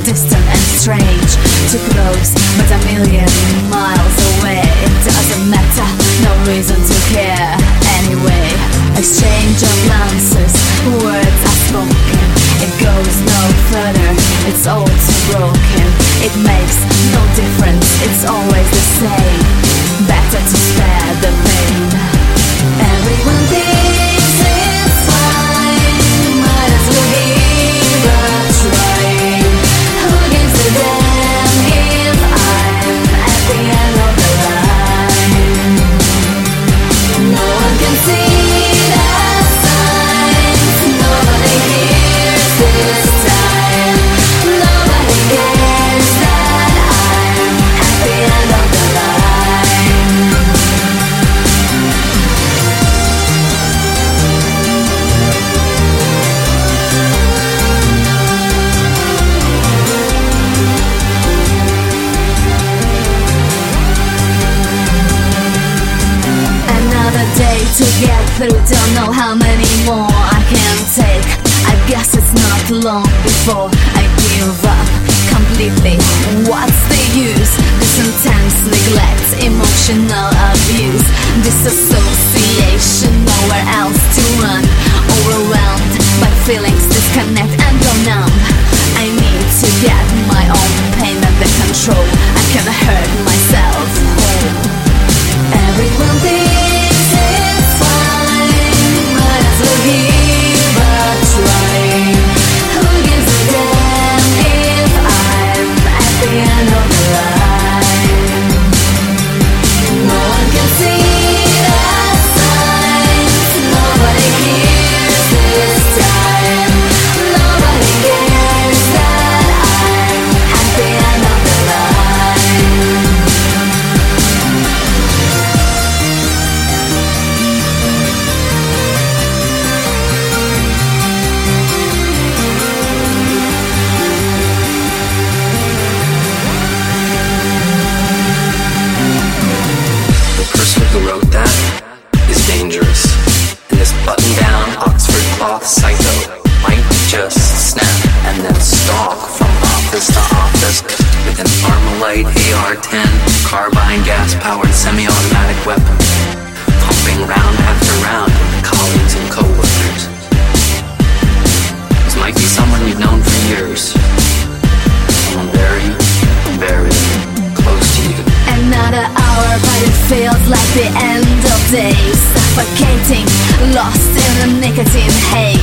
distant and strange, too close but a million miles away. It doesn't matter, no reason to care anyway. Exchange of glances, words are spoken. It goes no further, it's all too broken. It makes no difference, it's always the same. Better to spare the pain. Everyone thinks it's fine, might as well give a try. Who gives a damn if I'm at the end of the line? No one can see the signs, nobody hears this time. Nobody cares that I'm at the end of the line. Another day to get through, don't know how many more I can take. I guess it's not long before I give up completely. What's the use? This intense neglect, emotional abuse, disassociation, nowhere else to run. Overwhelmed by feelings, disconnect and go numb. I need to get my own pain under control. I can hurt myself whole. Everyone thinks it's fine, might as well give a try. Who gives a damn if I'm at the end of the line? No one can see the signs, nobody hears this time. Nobody cares that I'm at the end of the line. The person who wrote that is dangerous, and this button-down Oxford cloth psycho might just snap and then stalk from office to office with an Armalite AR-10 carbine gas-powered semi-automatic weapon, pumping round after round with colleagues and co-workers. This might be someone you've known for years, someone very, very close to you. Another hour, but it feels like the end of days. Suffocating, lost in the nicotine haze.